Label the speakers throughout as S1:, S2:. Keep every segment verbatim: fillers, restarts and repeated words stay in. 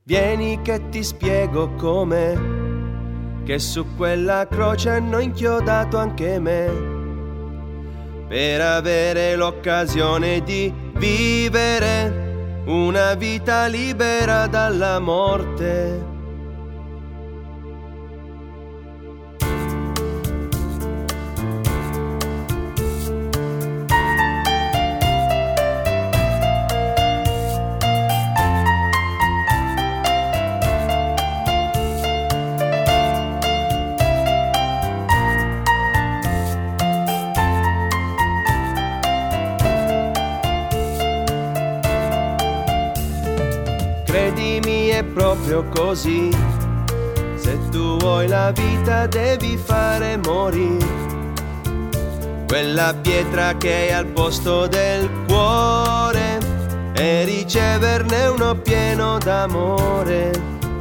S1: Vieni che ti spiego come, che su quella croce hanno inchiodato anche me, per avere l'occasione di vivere una vita libera dalla morte. Credimi, è proprio così. Se tu vuoi la vita devi fare morire quella pietra che è al posto del cuore e riceverne uno pieno d'amore.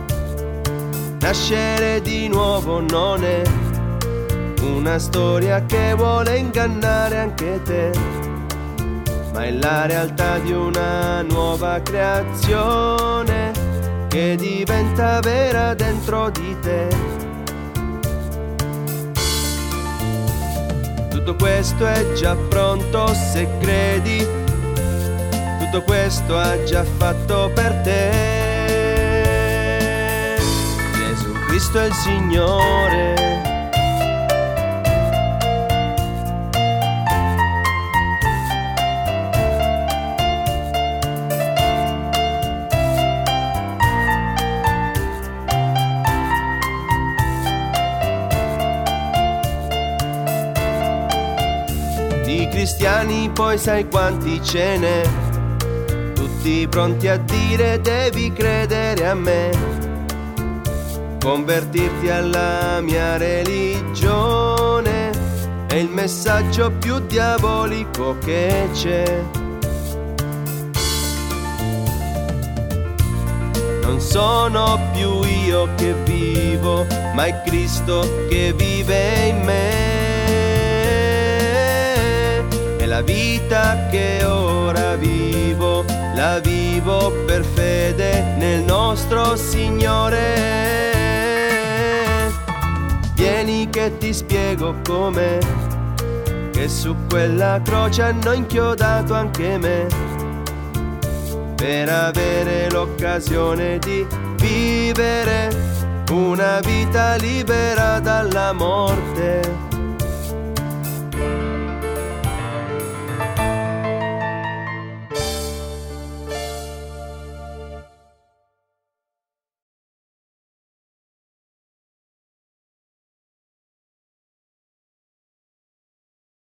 S1: Nascere di nuovo non è una storia che vuole ingannare anche te, ma è la realtà di una nuova creazione che diventa vera dentro di te. Tutto questo è già pronto se credi, tutto questo ha già fatto per te. Gesù Cristo è il Signore. Di cristiani poi sai quanti ce n'è, tutti pronti a dire devi credere a me, convertirti alla mia religione è il messaggio più diabolico che c'è. Non sono più io che vivo, ma è Cristo che vive in me. La vita che ora vivo, la vivo per fede nel nostro Signore. Vieni che ti spiego come, che su quella croce hanno inchiodato anche me, per avere l'occasione di vivere una vita libera dalla morte.